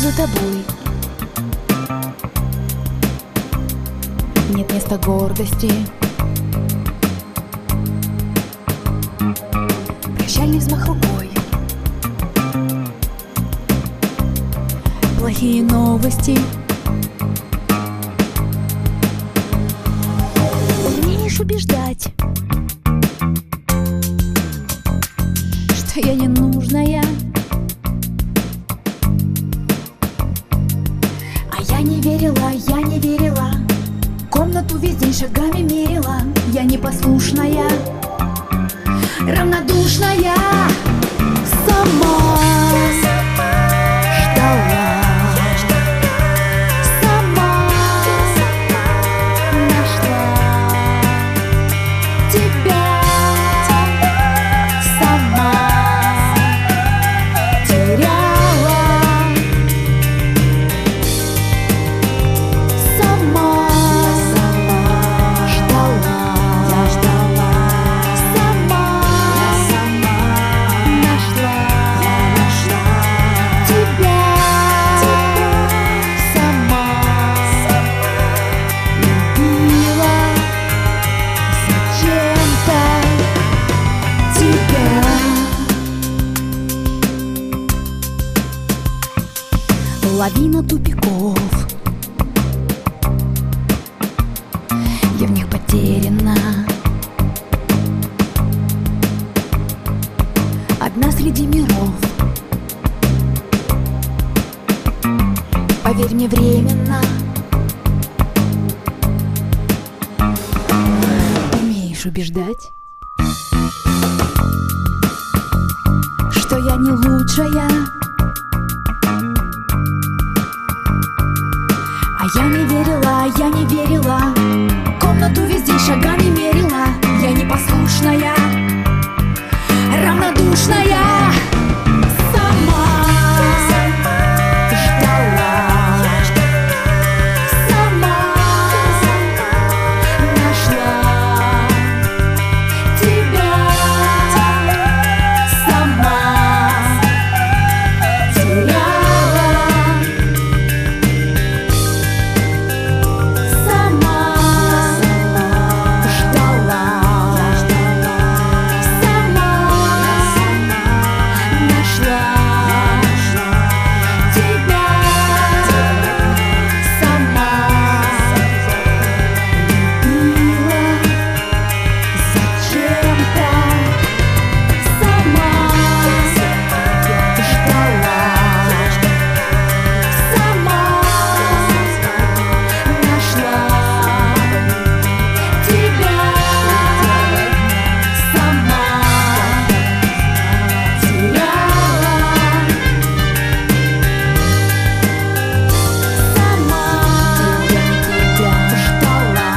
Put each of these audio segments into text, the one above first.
за тобой. Нет места гордости. Прощальный взмах рукой. Плохие новости. Умеешь убеждать, что я ненужная. А я не верила. Комнату весь день шагами мерила. Я непослушная, равнодушная. Сама ждала, сама нашла тебя, сама теряла, сама ждала, сама нашла тебя, сама любила зачем-то тебя. Лавина тупиков, я в них потеряна, одна среди миров. Поверь мне, временно. Умеешь убеждать, что я не лучшая. А я не верила. Комнату весь день шагами мерила. Я непослушная, равнодушная. Сама ждала, сама нашла тебя, сама теряла, сама ждала, сама нашла тебя, сама любила зачем-то, сама ждала, сама нашла тебя, сама теряла, сама тебя ждала,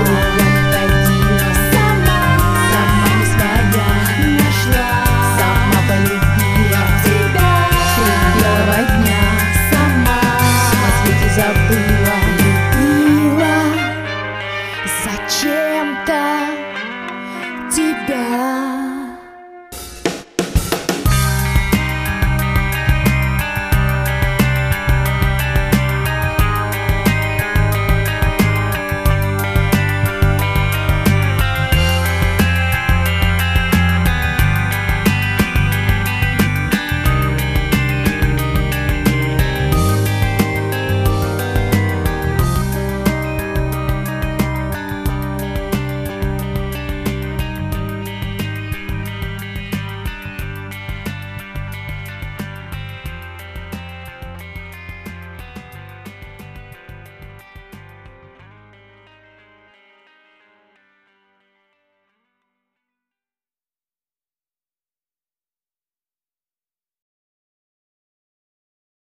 сама не своя нашла, сама полюбила тебя среди белого дня, сама на свете забыла, любила зачем-то тебя.